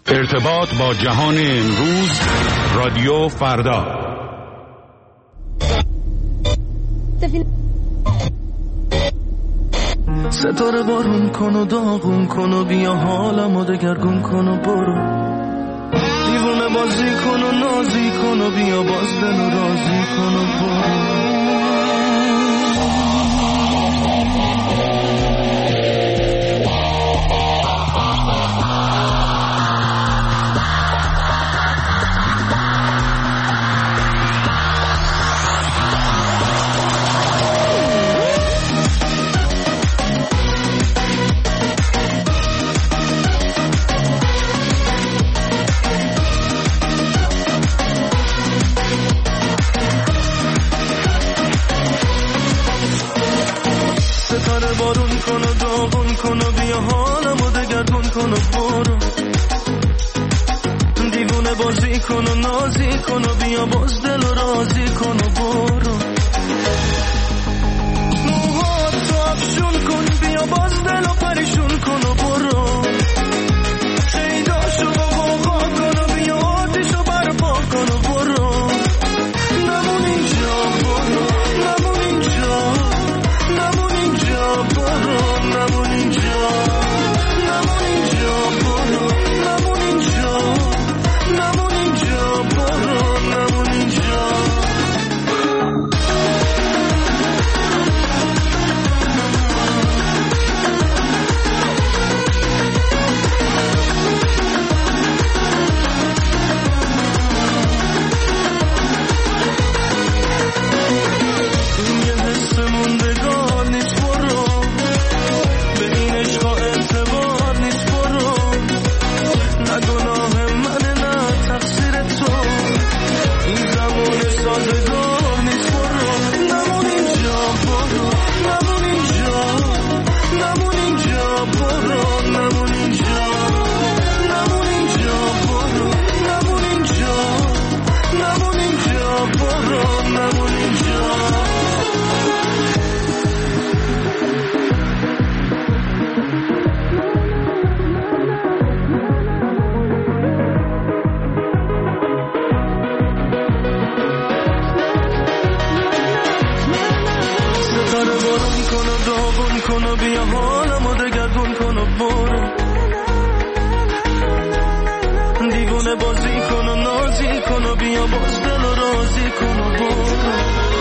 ارتباط با جهان امروز، رادیو فردا. ستاره بارون کن و داغون کن و بیا حالمو دگرگون کن و برو، دیوونه بازی کن و نازی کن و بیا باز دل و رازی کن و برو. بارون کن و داغون کن و بیا حالمو دگرگون کن و برو، دیوونه بازی کن و نازی کن و بیا باز دل و رازی کن و برو، موهاتو افشون کن بیا باز دل و پریشون کن و برو، شیداشو غوغا کن و بیا آتیشو برپا کن و برو، نمون اینجا برو، نمون اینجا، نمون اینجا برو، نمون اینجا، نمون اینجا برو، نمون اینجا، نمون اینجا برو، نمون اینجا. این یه حس موندگار نیست برو، به این عشقا اعتبار نیست برو، نه گناه منه نه تقصیر تو، این زمان سازگار نیست برو، نمون اینجا برو، نمون اینجا، نمون اینجا برو، نمون اینجا، نمون اینجا برو، نمون اینجا، نمون اینجا برو، نمون اینجا. ستاره بارون کن و داغون کن و بیا حالمو دگرگون کن و برو، دیوونه بازی کن و نازی کن و بیا باز دل و رازی کن و برو،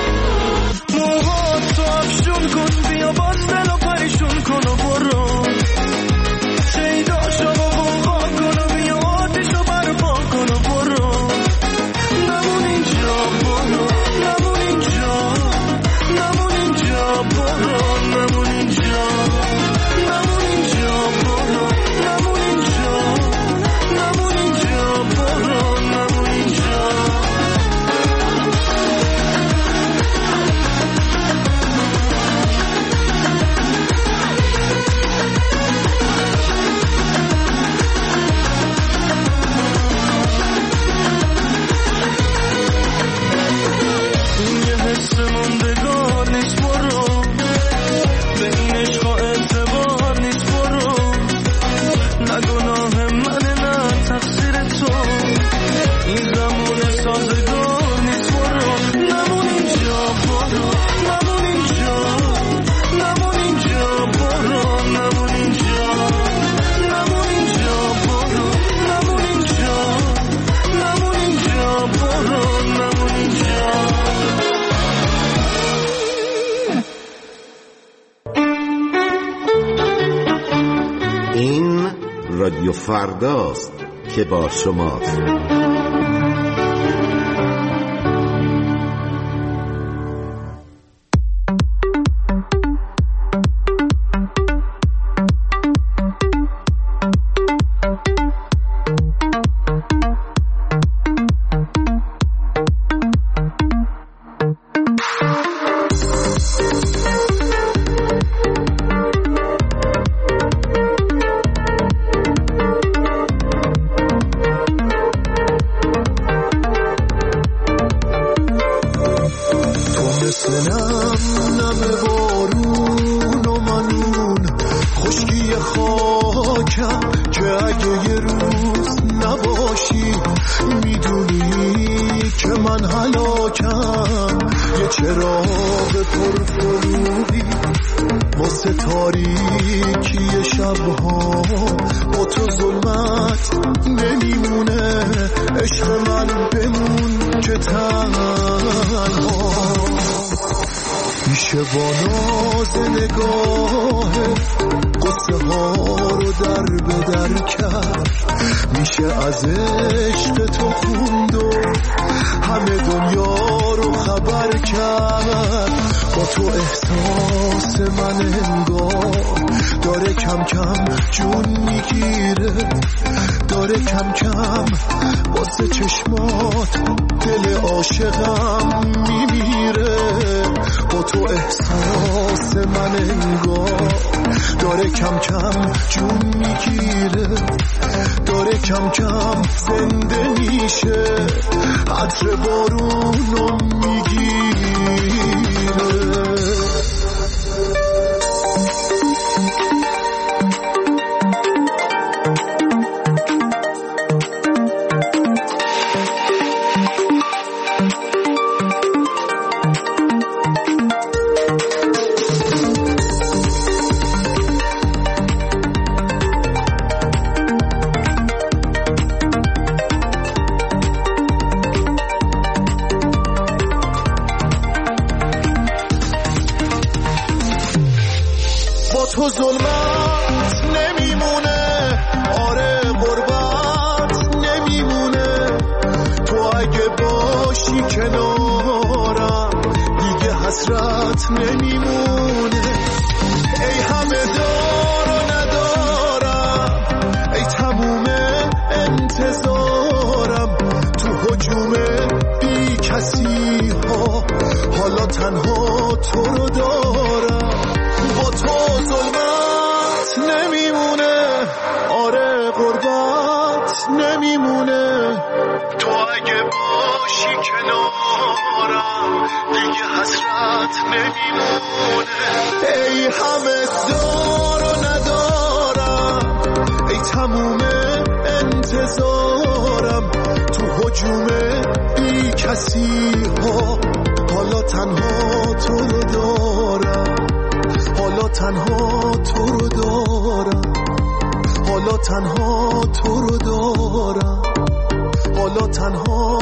موهاتو افشون کن بیا باز دل و پریشون کن و برو، شیداشو غوغا کن و بیا آتیشو برپا کن و برو، نمون اینجا برو، نمون اینجا، نمون اینجا برو، نمون اینجا، نمون اینجا برو، نمون اینجا، نمون اینجا برو، نمون اینجا. این یه حس موندگار نیست برو، به این عشقا اعتبار نیست برو، نه گناه منه نه تقصیر تو، این زمان سازگار نیست برو، نمون اینجا برو، نمون اینجا، نمون اینجا برو، نمون اینجا، نمون اینجا برو، نمون اینجا، نمون اینجا برو، نمون اینجا. این رادیو فرداست که با شماست. من هلاکم، یه چراغ پرفروغی واسه تاریکی شبها، با تو ظلمت نمیمونه، عشق من بمون که تنها. میشه با ناز نگاه قصه ها رو در به در کرد، میشه از عشق تو خوند و همه دنیا رو خبر کرد. با تو احساس من انگار داره کم کم جون میگیره، داره کم کم واسه چشمات دل عاشقم میمیره. با تو احساس من انگار داره کم کم جون میگیره، داره کم کم زنده میشه، عطر بارونو میگیره. تو ظلمت نمیمونه، آره غربت نمیمونه، تو اگه باشی کنارم دیگه حسرت نمیمونه. ای همه دار و ندارم، ای تموم انتظارم، تو هجوم بی کسی ها حالا تنها تو رو دارم. با تو ظلمت نمیمونه، آره غربت نمیمونه، تو اگه باشی کنارم دیگه حسرت نمیمونه. ای همه دار و ندارم، ای تموم انتظارم، تو هجوم بی کسی ها حالا تنها تو رو دارم، حالا تنها تو رو دارم، حالا تنها تو رو دارم، حالا تنها،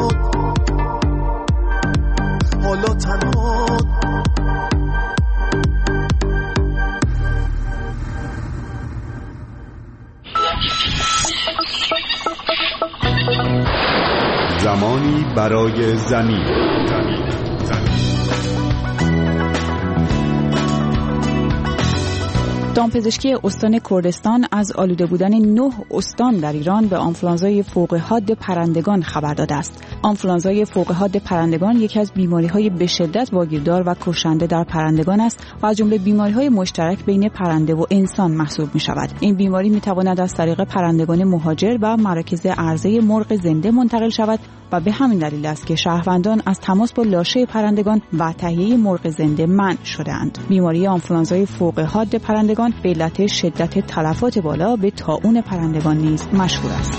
حالا تنها. زمانی برای زمین. دامپزشکی استان کردستان از آلوده بودن 9 استان در ایران به آنفولانزای فوق حاد پرندگان خبر داده است. آنفولانزای فوق حاد پرندگان یکی از بیماری‌های به شدت واگیردار و کشنده در پرندگان است و از جمله بیماری‌های مشترک بین پرنده و انسان محسوب می‌شود. این بیماری می‌تواند از طریق پرندگان مهاجر و مراکز عرضه مرغ زنده منتقل شود و به همین دلیل است که شهروندان از تماس با لاشه پرندگان و تهیه مرغ زنده منع شده‌اند. بیماری آنفولانزای فوق حاد پرندگان به علت شدت تلفات بالا به طاعون پرندگان نیز مشهور است.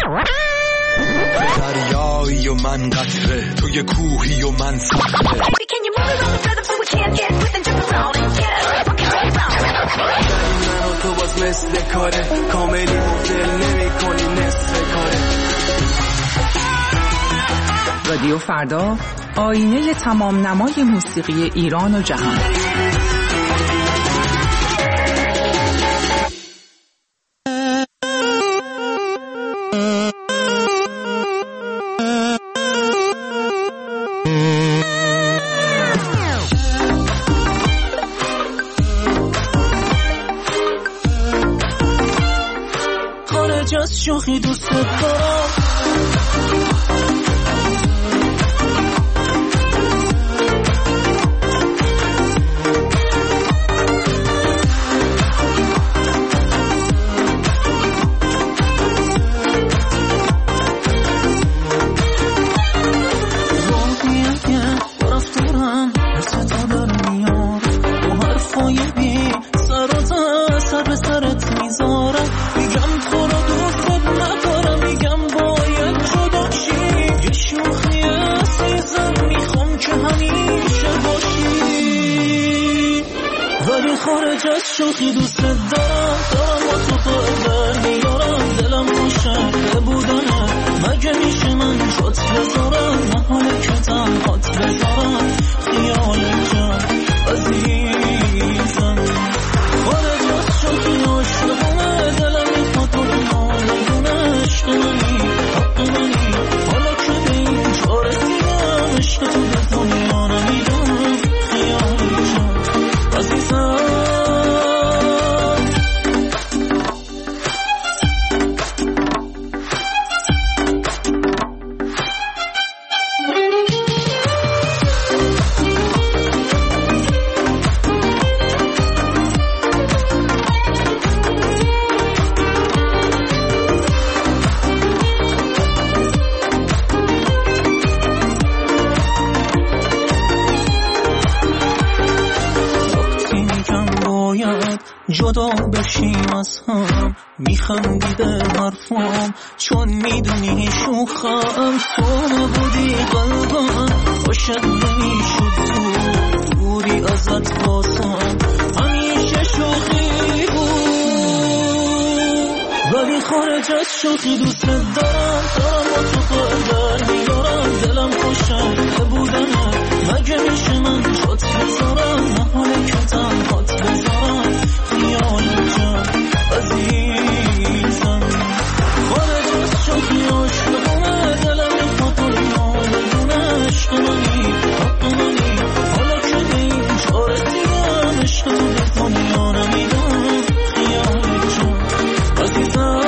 دریایی و من قطره، توی کوهی و من صخره. من و تو باز مثل کاره، کاملی مدل نمی کنی نصف کاره. رادیو فردا، آینه تمام نمای موسیقی ایران و جهان. خارج از شوخی دوست دارم، خارج از شوخی دوست دارم، دارم با تو قدر میارم، دلم خوشه بودنه، مگه میشه من جات بذارم، نحاله که تنهات بذارم، خیال جان عزیزم. خارج از شوخی عاشقونه، دلم میخواد تو نالگونه، عشق منی حق منی، حالا که به این جا رسیدم، عشق تو به دنیا نمیدم، خیال جان عزیزم. جدا بشیم از هم، میخندیده حرفام چون میدونی شوخم، تو نبودی قلبم عاشق نمیشد، تو دوری ازت باسم همیشه شوخی بود. ولی خارج از شوخی دوست دارم، دارم با تو قدر میارم، دلم خوشه بودنه، مگه میشه من جات بذارم، نحاله که تنهات بذارم، خیال جان عزیزم. خارج از شوخی عاشقونه، دلم میخواد تو نالگونه، عشق منی حق منی، حالا که به این جا رسیدم، عشق تو به دنیا نمیدم، خیال جان عزیزم.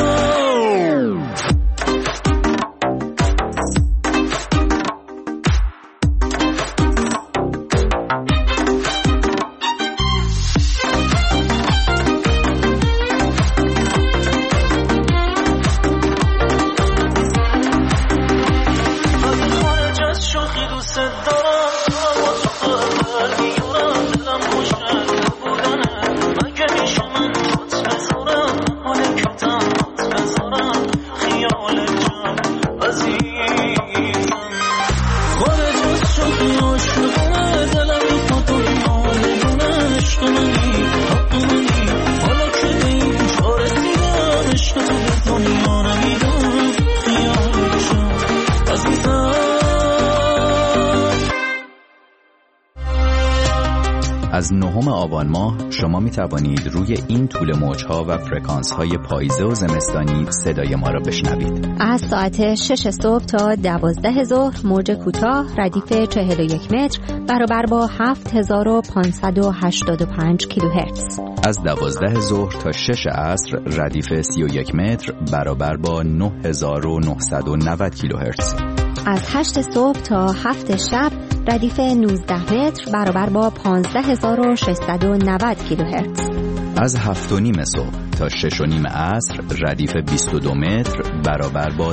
از 9 آبان ماه شما می توانید روی این طول موج‌ها و فرکانس‌های پاییزه و زمستانی صدای ما را بشنوید. از ساعت 6 صبح تا 12 ظهر موج کوتاه ردیف 41 متر برابر با 7585 کیلوهرتز. از 12 ظهر تا 6 عصر ردیف 31 متر برابر با 9990 کیلوهرتز. از 8 صبح تا 7 شب ردیف 19 متر برابر با 15690 کیلوهرتز. از 7:30 صبح تا 6:30 عصر ردیف 22 متر برابر با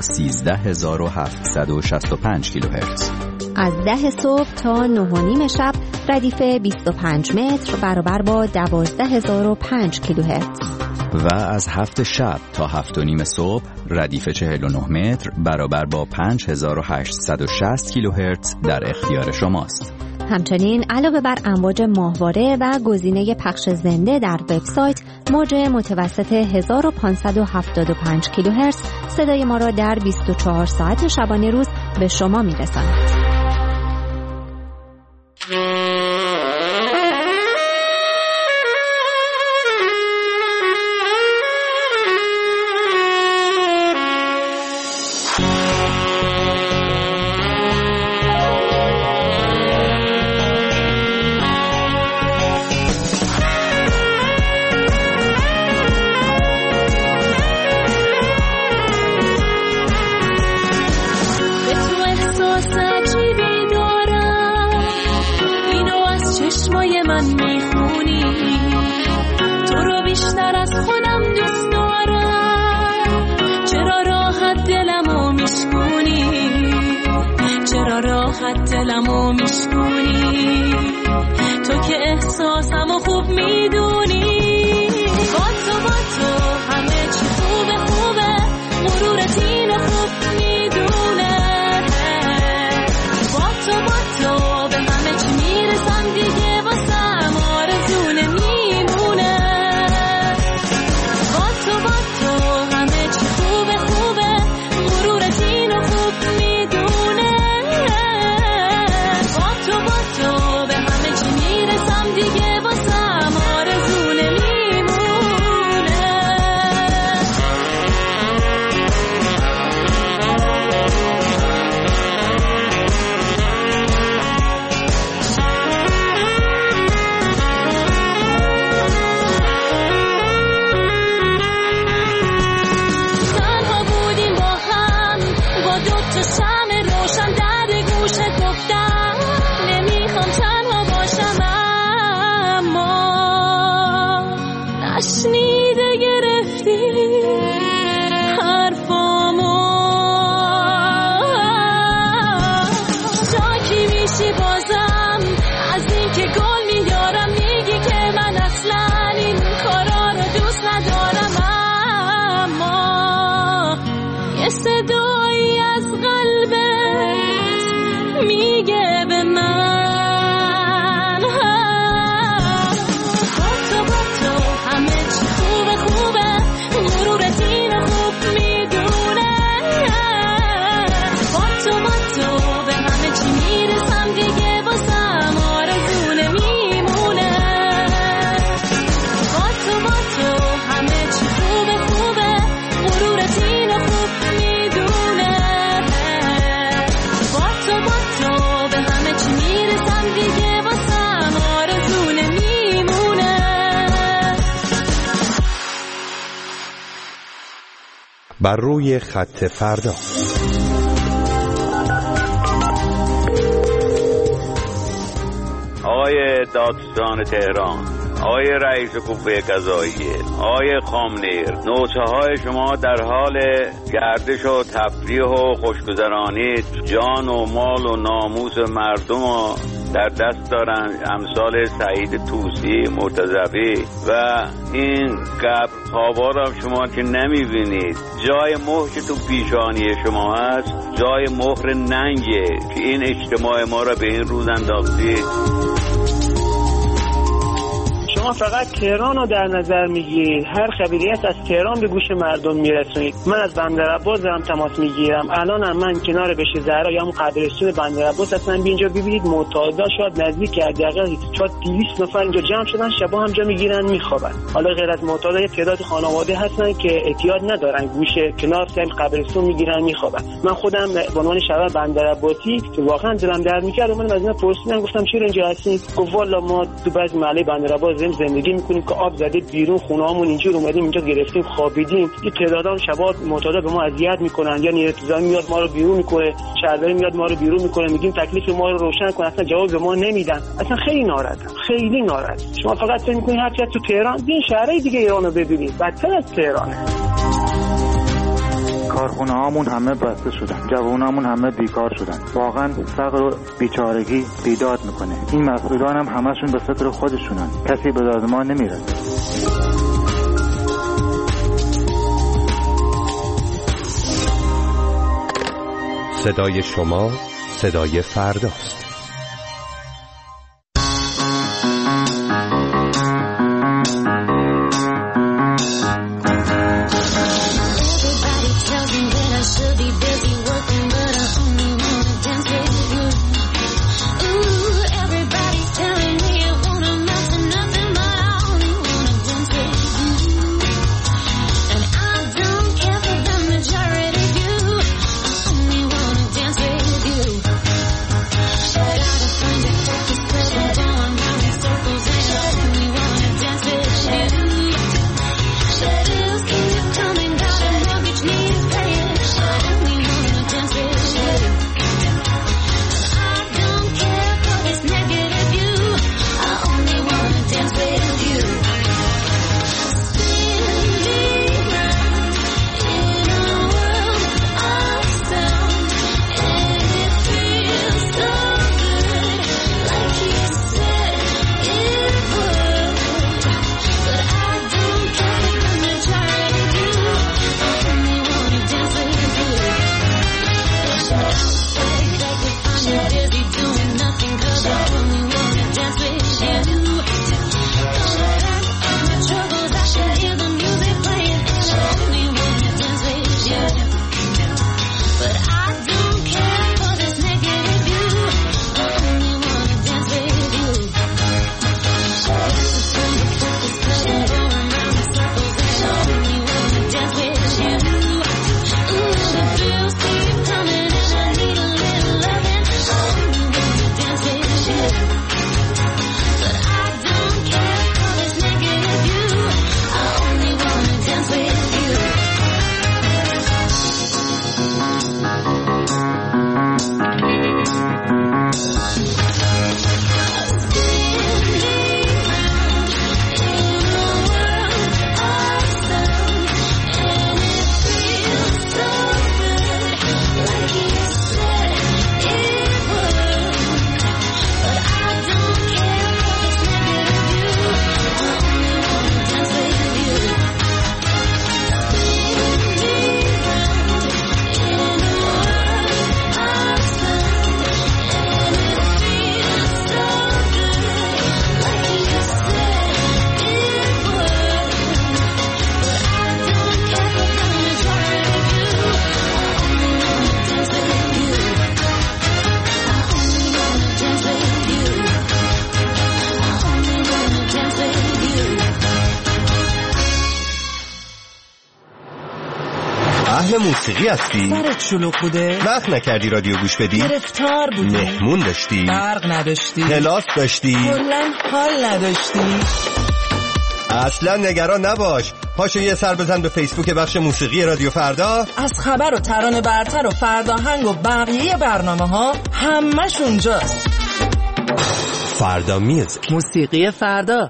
13765 کیلوهرتز. از 10 صبح تا 9:30 شب ردیف 25 متر برابر با 12005 کیلوهرتز. و از 7 شب تا 7:30 صبح ردیف 49 متر برابر با 5860 کیلوهرتز در اختیار شماست. همچنین علاوه بر امواج ماهواره و گزینه پخش زنده در وبسایت، موج متوسط 1575 کیلوهرتز صدای ما را در 24 ساعت شبانه روز به شما میرساند. دلمو میشکونی تو که احساسمو خوب میدونی با تو همه چی خوبه غرورت اینو خوب میدونه با تو به همه چی میرسم دیگه واسم آرزونه میمونه با تو همه چی خوبه غرورت اینو خوب میدونه تو به همه چی میرسم دیگه واسم آرزونه میمونه تنها بودیم با هم با دوتا شمع روشن در گوشت گفتم نمیخوام تنها باشم اما نشنیده گرفتی حرفامو شاکی میشی بازم از این که گل میارم میگی که من اصلا این کارا رو دوست ندارم اما یه صدایی از قلبت میگه به من با تو همه چی خوبه غرورت اینو خوب میدونه با تو به همه چی میرسم دیگه واسم آرزونه میمونه با تو همه چی خوبه غرورت اینو خوب میدونه با تو به همه چی میرسم دیگه واسم آرزونه میمونه. بر روی خط فردا. آقای دادستان تهران، آقای رئیس قوه قضاییه، آقای خامنه‌ای، نوچه‌های شما در حال گردش و تفریح و خوشگذرانی جان و مال و ناموس مردم رو در دست دارن، امثال سعید طوسی، مرتضوی و این قبرخوابا را شما که نمیبینید. جای مهر که تو پیشانی شما هست جای مهر ننگه که این اجتماع ما را به این روز انداختید. شما فقط تهران رو در نظر میگیرید، هر خبریت از تهران به گوش مردم میرسونید. من از بندرعباس دارم تماس میگیرم، الان هم من کنار بشه زهرا یا هم قبرستون بندرعباس هستم. اینجا ببینید معتادا شاید نزدیک حداقل شاید 200 نفر اینجا جمع شدن، شبا هم جا میگیرن میخوابن. حالا غیر از معتادا یه تعداد خانواده هستن که احتیاط ندارن، گوشه کنار سر قبرستون میگیرن میخوابن. من خودم به عنوان شهر بندرعباسی که واقعا دلم درد میکرد من از اینا پرسیدم، گفتم چرا اینجا هستین؟ گفت والا ما تو بعضی محله بندرعباس زندگی میکنیم که آب زده بیرون، خونه‌هامون اینجور اومدیم اینجا گرفتیم خوابیدیم. این تعدادام شبات معتادا به ما اذیت میکنن، یا نیروی انتظامی میاد ما رو بیرون میکنه، شهرداری میاد ما رو بیرون میکنه، میگیم تکلیف ما رو روشن کن، اصلا جواب به ما نمیدن. اصلا خیلی ناراحتم، خیلی ناراحت. شما فقط فکر میکنید هر چیز تو تهران، این شهرهای دیگه ایرانو ببینید بدتر از تهرانه. کارخونه هامون همه بسته شدن، جوانامون همه بیکار شدن. واقعا فقر و بیچارگی بیداد میکنه. این مسئولان هم همشون به فکر خودشونن، کسی به داد ما نمیرسه. صدای شما صدای فرداست. موسیقی هستی؟ سرت شلوغ بوده؟ وقت نکردی رادیو گوش بدی؟ گرفتار بودی؟ مهمون داشتی؟ برق نداشتی؟ کلاس داشتی؟ کلاً حال نداشتی؟ اصلا نگران نباش، پاشو یه سر بزن به فیسبوک بخش موسیقی رادیو فردا. از خبر و ترانه برتر و فرداهنگ و بقیه برنامه ها همش اونجاست. فردا میوزیک، موسیقی فردا.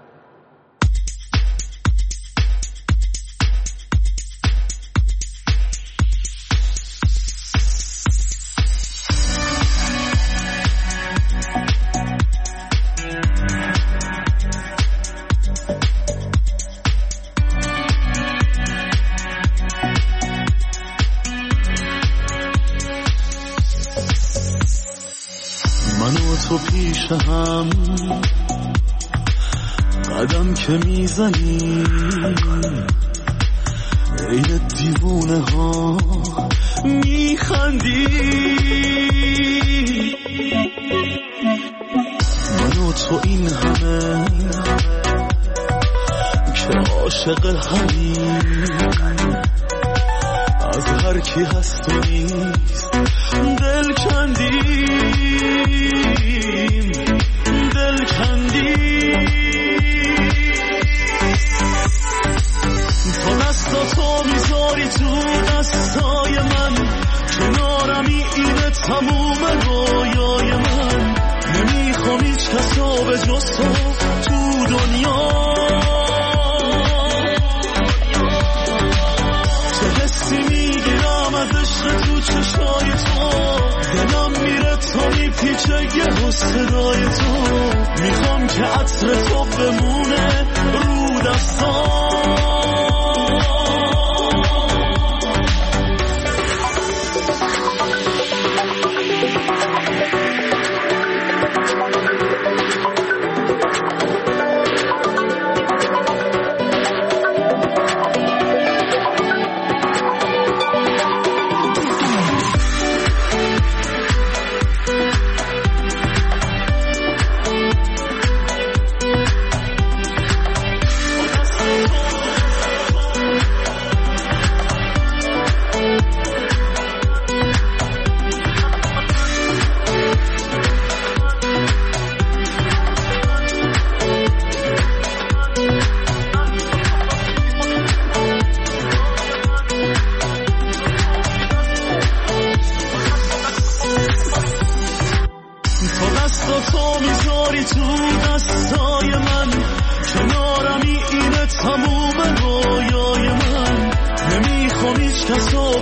تو پیش هم قدم که میزنی عین دیوونه ها میخندی، من و تو این همه که عاشق همین، از هر کی هست و نیست دل کندی، دل کندی. تو دستاتو میذاری تو دستای من، کنارمی اینه تموم رویای من، نمیخوام هیچ کسو به جز تو دنیا. چه حسی میگیرم از عشق تو چشای تو، دلم میره تا میپیچه یه صدای تو، میخوام که عطر تو بمونه رو دستام.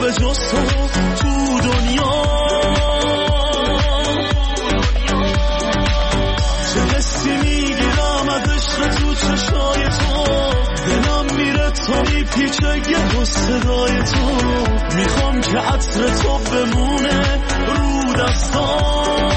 به جز تو دنیا. چه حسی میگیرم از عشق تو چشای تو، دلم میره تو میپیچه یه صدای تو. میخوام که عطر تو بمونه رو دستام،